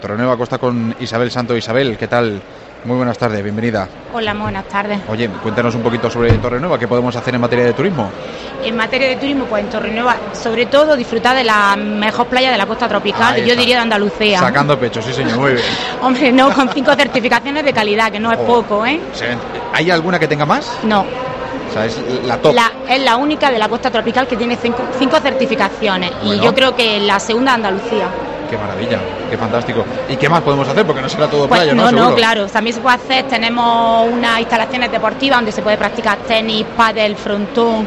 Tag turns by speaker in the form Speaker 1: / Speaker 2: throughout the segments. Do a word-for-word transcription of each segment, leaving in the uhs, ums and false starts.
Speaker 1: Torrenueva Costa con Isabel Santo. Isabel, ¿qué tal? Muy buenas tardes, bienvenida.
Speaker 2: Hola, buenas tardes.
Speaker 1: Oye, cuéntanos un poquito sobre Torrenueva, ¿qué podemos hacer en materia de turismo?
Speaker 2: En materia de turismo, pues en Torrenueva, sobre todo disfrutar de la mejor playa de la costa tropical,
Speaker 1: Ahí
Speaker 2: yo
Speaker 1: está.
Speaker 2: diría de Andalucía.
Speaker 1: Sacando pecho, sí señor, muy bien.
Speaker 2: Hombre, no, con cinco certificaciones de calidad, que no es
Speaker 1: Oh,
Speaker 2: poco, ¿eh?
Speaker 1: ¿Hay alguna que tenga más?
Speaker 2: No.
Speaker 1: O sea, es la top.
Speaker 2: La, es la única de la costa tropical que tiene cinco, cinco certificaciones.
Speaker 1: Bueno.
Speaker 2: Y yo creo que la segunda de Andalucía.
Speaker 1: Qué maravilla, qué fantástico. ¿Y qué más podemos hacer? Porque no será todo
Speaker 2: Pues
Speaker 1: playa, ¿no?
Speaker 2: no,
Speaker 1: Seguro.
Speaker 2: no, claro. También se puede hacer, tenemos unas instalaciones deportivas donde se puede practicar tenis, pádel, frontón,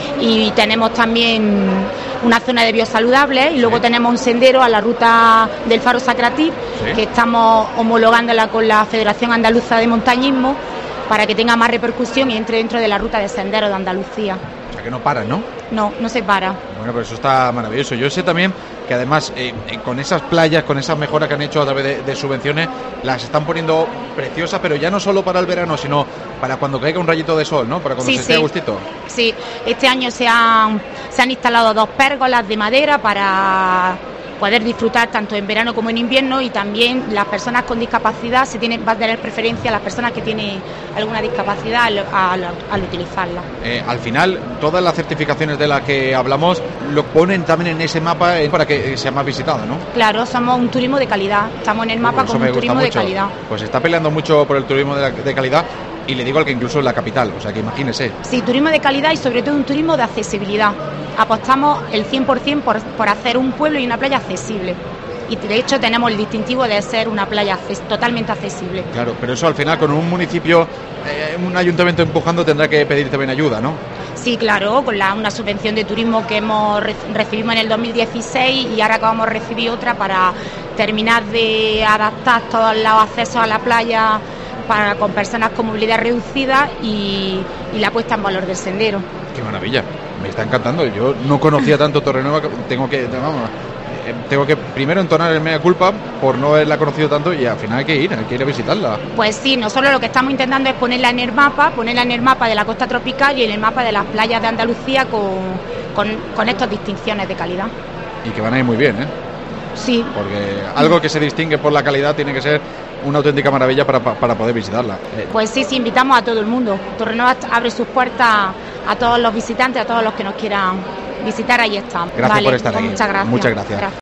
Speaker 2: y tenemos también una zona de biosaludables, y luego
Speaker 1: Sí.
Speaker 2: tenemos un sendero a la ruta del Faro Sacratí,
Speaker 1: Sí.
Speaker 2: que estamos homologándola con la Federación Andaluza de Montañismo para que tenga más repercusión y entre dentro de la ruta de senderos de Andalucía.
Speaker 1: O sea, que no paran, ¿no?
Speaker 2: No, no se para.
Speaker 1: Bueno, pero eso está maravilloso. Yo sé también que además eh, eh, con esas playas, con esas mejoras que han hecho a través de, de subvenciones, las están poniendo preciosas, pero ya no solo para el verano, sino para cuando caiga un rayito de sol, ¿no? Para cuando
Speaker 2: Sí,
Speaker 1: se esté
Speaker 2: sí.
Speaker 1: a gustito.
Speaker 2: Sí, este año se han, se han instalado dos pérgolas de madera para poder disfrutar tanto en verano como en invierno, y también las personas con discapacidad se tienen, va a tener preferencia a las personas que tienen alguna discapacidad al, al, al utilizarla.
Speaker 1: Eh, al final, todas las certificaciones de las que hablamos lo ponen también en ese mapa eh, para que eh, sea más visitado, ¿no?
Speaker 2: Claro, somos un turismo de calidad, estamos en el mapa
Speaker 1: Pues eso
Speaker 2: como
Speaker 1: me
Speaker 2: un
Speaker 1: gusta
Speaker 2: turismo de
Speaker 1: mucho.
Speaker 2: calidad.
Speaker 1: Pues se está peleando mucho por el turismo de, la- de calidad, y le digo al que incluso en la capital, o sea que imagínese.
Speaker 2: Sí, turismo de calidad y sobre todo un turismo de accesibilidad. Apostamos el cien por ciento por, por hacer un pueblo y una playa accesible. Y de hecho tenemos el distintivo de ser una playa acces- totalmente accesible.
Speaker 1: Claro, pero eso al final con un municipio, eh, un ayuntamiento empujando tendrá que pedir también ayuda, ¿no?
Speaker 2: Sí, claro, con la, una subvención de turismo que hemos re- recibimos en el dos mil dieciséis, y ahora acabamos de recibir otra para terminar de adaptar todos los accesos a la playa para con personas con movilidad reducida y, y la puesta en valor del sendero.
Speaker 1: Qué maravilla, me está encantando. Yo no conocía tanto Torrenueva, que tengo que, vamos, eh, tengo que primero entonar el mea culpa por no haberla conocido tanto, y al final hay que ir, hay que ir a visitarla.
Speaker 2: Pues sí, nosotros lo que estamos intentando es ponerla en el mapa, ponerla en el mapa de la costa tropical y en el mapa de las playas de Andalucía con, con, con estas distinciones de calidad.
Speaker 1: Y que van a ir muy bien, ¿eh?
Speaker 2: Sí,
Speaker 1: Porque algo que se distingue por la calidad tiene que ser una auténtica maravilla para, para poder visitarla. Eh,
Speaker 2: pues sí, sí, invitamos a todo el mundo. Torrenueva abre sus puertas a todos los visitantes, a todos los que nos quieran visitar, ahí están.
Speaker 1: Gracias
Speaker 2: Vale,
Speaker 1: por estar
Speaker 2: pues
Speaker 1: aquí.
Speaker 2: Muchas gracias.
Speaker 1: Muchas gracias.
Speaker 2: Gracias.